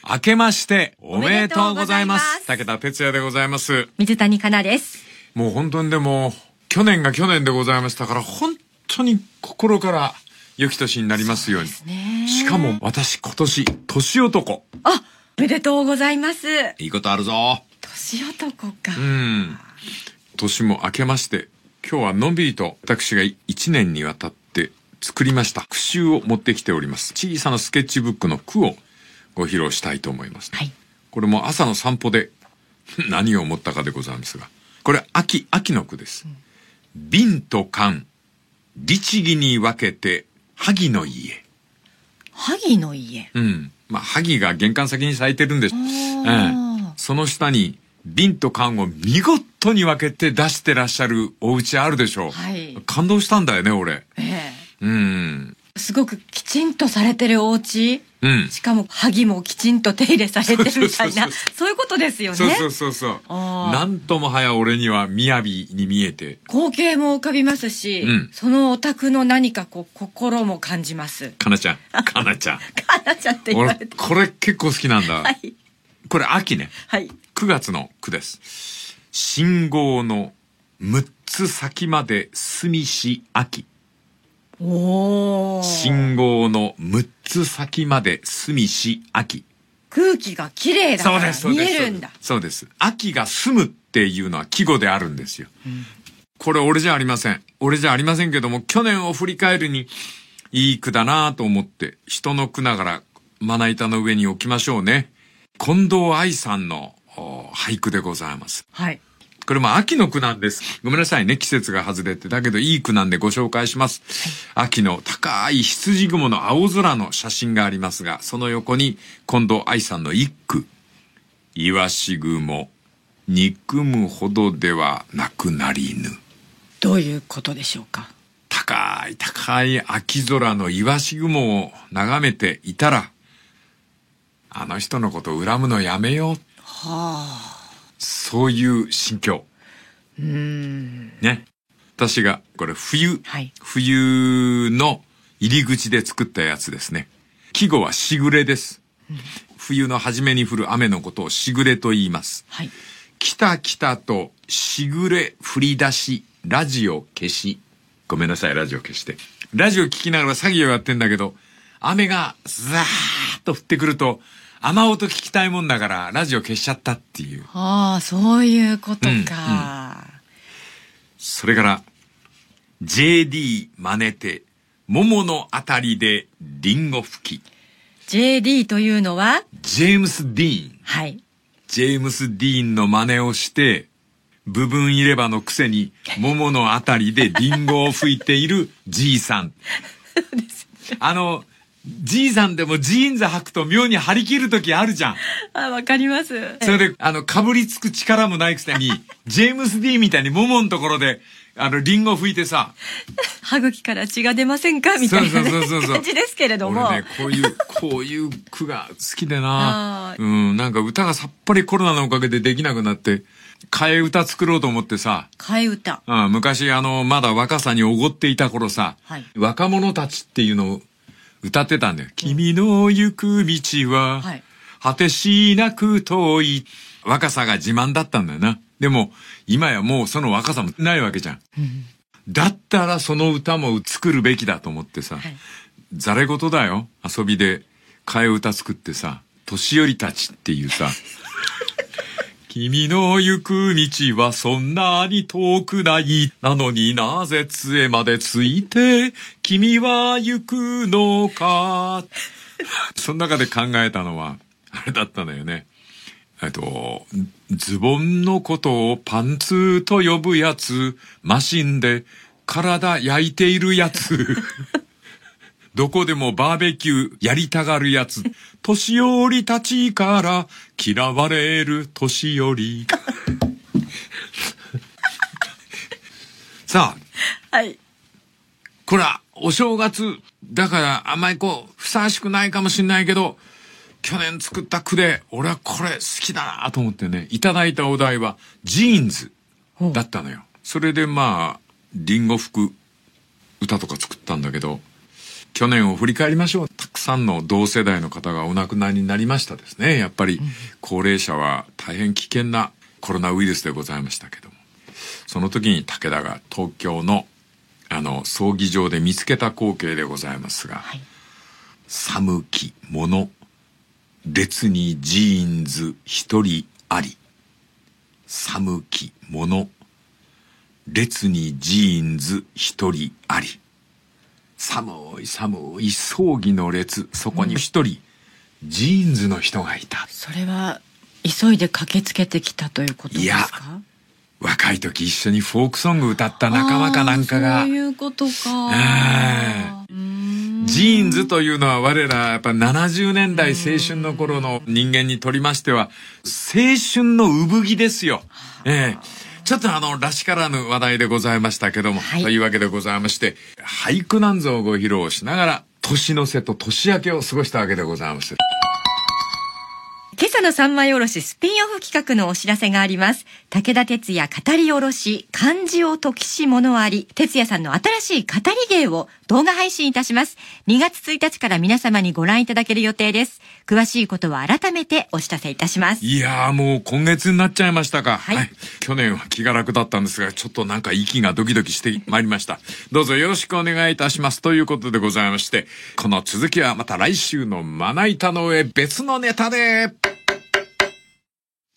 明けましておめでとうございます。武田哲也でございます。 水谷香奈です。 もう本当にでも去年が去年でございましたから、本当に心から良き年になりますように。そうですね。しかも私今年年男。 あ、おめでとうございます。 いいことあるぞ。 年男か。 年も明けまして、今日はのんびりと私が1年にわたって作りました句集を持ってきております。小さなスケッチブックの句をご披露したいと思います。はい、これも朝の散歩で何を思ったかでございますが、これ秋の句です。瓶と缶、律儀に分けて萩の家。 萩の家。 まあ萩が玄関先に咲いてるんです。その下に瓶と缶を見事に分けて出してらっしゃるお家あるでしょう。はい、感動したんだよね、俺。 すごくきちんとされてるお家、しかも萩もきちんと手入れされてるみたいな、そういうことですよね。 そうなんともはや俺には雅に見えて光景も浮かびますし、そのお宅の何かこう心も感じます。 かなちゃんかなちゃんって言われて、 これ結構好きなんだ。はい、これ秋ね。 はい、 9月の句です。信号の6つ先まで住し秋。信号の6つ先まで住し秋。 空気がきれいだから見えるんだ。 そうです。秋が住むっていうのは季語であるんですよ。これ俺じゃありませんけども、去年を振り返るにいい句だなと思って、人の句ながらまな板の上に置きましょうね。近藤愛さんの俳句でございます。 はい。 これも秋の句なんです。ごめんなさいね、季節が外れて。だけどいい句なんでご紹介します。はい、秋の高い羊雲の青空の写真がありますが、その横に近藤愛さんの一句。イワシ雲、憎むほどではなくなりぬ。 どういうことでしょうか。 高い秋空のイワシ雲を眺めていたら、あの人のことを恨むのやめよう。そういう心境。ね。私がこれ冬の入り口で作ったやつですね。季語はしぐれです。冬の初めに降る雨のことをしぐれと言います。はい、来たとしぐれ降り出し、ラジオ消し。ごめんなさい、ラジオ消して。ラジオ聞きながら作業やってんだけど、雨がザーッと降ってくると、雨音聞きたいもんだからラジオ消しちゃったっていう。 そういうことか。 それから JD 真似て桃のあたりでリンゴ吹き。 JD というのはジェームス・ディーン。 はい。 ジェームス・ディーンの真似をして部分入れ歯のくせに桃のあたりでリンゴを吹いているじいさん。 そうですね。 じいさんでもジーンズ履くと妙に張り切る時あるじゃん。 わかります。 それで、かぶりつく力もないくせに、ジェームス・ディーンみたいに桃のところで、リンゴ吹いてさ。 歯茎から血が出ませんかみたいな、感じですけれども。 俺ね、こういう句が好きでな。なんか歌がさっぱりコロナのおかげでできなくなって、替え歌作ろうと思ってさ。 替え歌。 昔まだ若さにおごっていた頃さ、若者たちっていうのを、歌ってたんだよ。君の行く道は、果てしなく遠い。若さが自慢だったんだよな。でも、今やもうその若さもないわけじゃん。だったらその歌も作るべきだと思ってさ、ざれ言だよ。遊びで替え歌作ってさ、年寄りたちっていうさ、君の行く道はそんなに遠くない。なのになぜ杖までついて君は行くのか。その中で考えたのは、あれだったのよね。ズボンのことをパンツと呼ぶやつ、マシンで体焼いているやつ。どこでもバーベキューやりたがるやつ。年寄りたちから嫌われる年寄り。さあ。はい。これはお正月だからあんまりふさわしくないかもしれないけど、去年作った句で俺はこれ好きだなと思ってね、いただいたお題はジーンズだったのよ。それでリンゴ吹く歌とか作ったんだけど、去年を振り返りましょう。たくさんの同世代の方がお亡くなりになりましたですね。やっぱり高齢者は大変危険なコロナウイルスでございましたけども、その時に武田が東京の葬儀場で見つけた光景でございますが、はい、寒き者列にジーンズ一人あり、寒き者列にジーンズ一人あり、寒い寒い葬儀の列、そこに一人、ジーンズの人がいた。 それは急いで駆けつけてきたということですか？いや、 若い時一緒にフォークソング歌った仲間かなんかが。 そういうことか。 ジーンズというのは我らやっぱ70年代青春の頃の人間にとりましては青春の産着ですよ。ちょっとらしからぬ話題でございましたけども、はい、というわけでございまして、俳句なんぞをご披露しながら年の瀬と年明けを過ごしたわけでございます。 今朝の三枚おろしスピンオフ企画のお知らせがあります。武田鉄矢語りおろし漢字を解きし物あり、鉄矢さんの新しい語り芸を動画配信いたします。2月1日から皆様にご覧いただける予定です。詳しいことは改めてお知らせいたします。 いやー、もう今月になっちゃいましたか。はい、はい、去年は気が楽だったんですが、ちょっとなんか息がドキドキしてまいりました。どうぞよろしくお願いいたしますということでございまして、この続きはまた来週のまな板の上別のネタで